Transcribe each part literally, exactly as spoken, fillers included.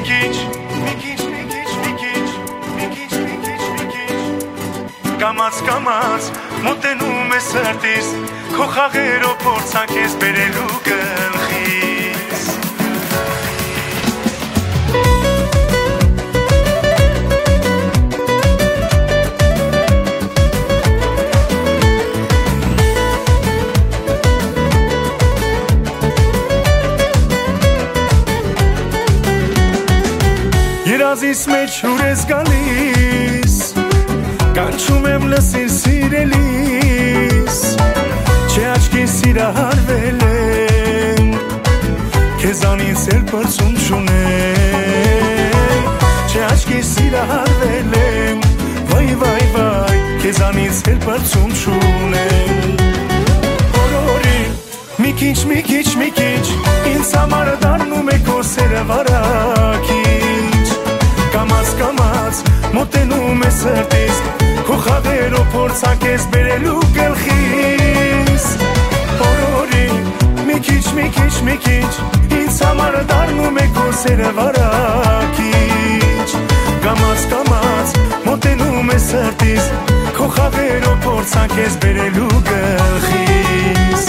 մի-քիչ, մի-քիչ, մի-քիչ, մի-քիչ, մի-քիչ, մի-քիչ, մի-քիչ Կամաց-կամաց մոտենում է սրտիս Քո խաղերով փորձանք ես բերելու գլխիս Երազիս մեջ ուր ես գալիս Կանչում եմ լսիր սիրելիս Չէ աչքիս սիրահարվել եմ Քեզանից էլ պրծում չունեմ Չէ աչքիս սիրահարվել եմ Վայ վայ վայ Քեզանից էլ պրծում չունեմ Օրորին մի քիչ մի քիչ մի քիչ Ինձ համար դառնում է քո սերը վարակիչ Կամաց կամաց մոտենում է սրտիս Քո խաղերով փորձանք ես բերելու գլխիս Օրորին մի քիչ մի քիչ մի քիչ Ինձ համար դառնում է քո սերը վարակիչ Կամաց կամաց մոտենում է սրտիս Քո խաղերով փորձանք ես բերելու գլխիս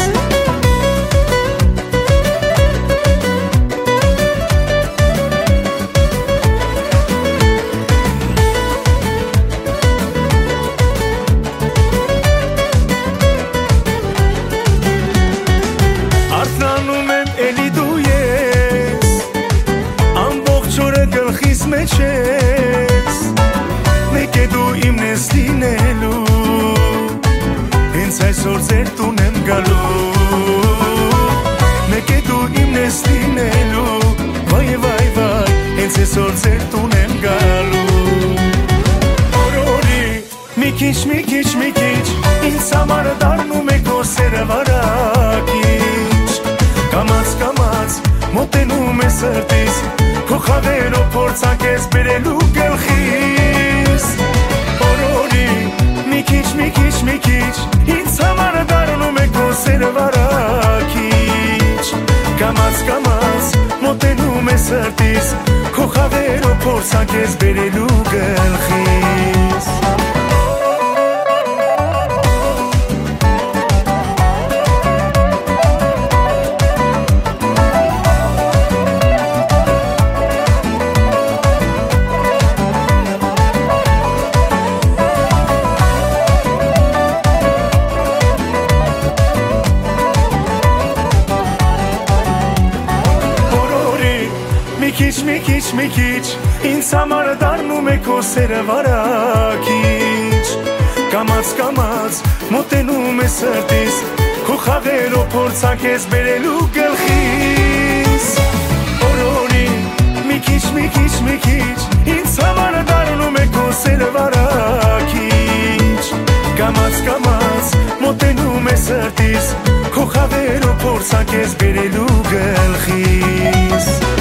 Մեկ է դու իմն ես լինելու Հենց այսօր ձեր տուն եմ գալու Մեկ է դու իմն ես լինելու Վայ վայ վայ Հենց այսօր ձեր տուն եմ գալու Օրորի մի քիչ մի քիչ մի քիչ Ինձ համար դառնում է քո սերը վարակիչ Կամաց կամաց մոտենում է սրտիս Քո խաղերով փորձանք ես բերելու գլխիս Օրորի մի քիչ մի քիչ մի քիչ Ինձ համար դառնում է քո սերը վարակիչ Կամաց կամաց մոտենում է սրտիս Քո խաղերով փորձանք ես բերելու գլխիս Մի քիչ, մի քիչ, մի քիչ Ինձ համար դառնում է քո սերը վարակիչ Կամաց կամաց մոտենում է սրտիս Քո խաղերով փորձանք ես բերելու գլխիս Օրորի մի քիչ, մի քիչ, մի քիչ Ինձ համար դառնում է քո սերը վարակիչ Կամաց կամաց մոտենում է սրտիս Քո խաղերով փորձանք ես բերելու գլխիս